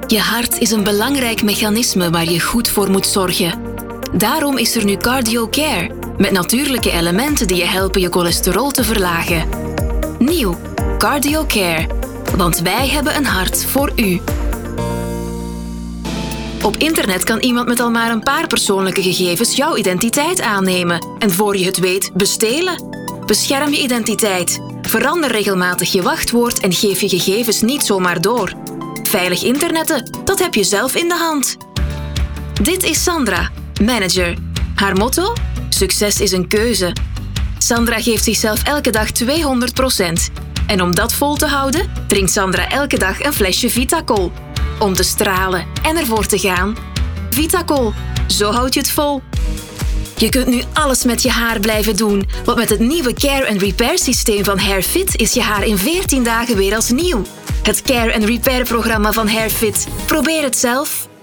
Je hart is een belangrijk mechanisme waar je goed voor moet zorgen. Daarom is er nu CardioCare, met natuurlijke elementen die je helpen je cholesterol te verlagen. Nieuw, CardioCare, want wij hebben een hart voor u. Op internet kan iemand met al maar een paar persoonlijke gegevens jouw identiteit aannemen en voor je het weet bestelen. Bescherm je identiteit, verander regelmatig je wachtwoord en geef je gegevens niet zomaar door. Veilig internetten, dat heb je zelf in de hand. Dit is Sandra, manager. Haar motto? Succes is een keuze. Sandra geeft zichzelf elke dag 200%. En om dat vol te houden, drinkt Sandra elke dag een flesje Vitacol. Om te stralen en ervoor te gaan. Vitacol, zo houd je het vol. Je kunt nu alles met je haar blijven doen, want met het nieuwe Care & Repair systeem van Hairfit is je haar in 14 dagen weer als nieuw. Het Care & Repair programma van Hairfit. Probeer het zelf.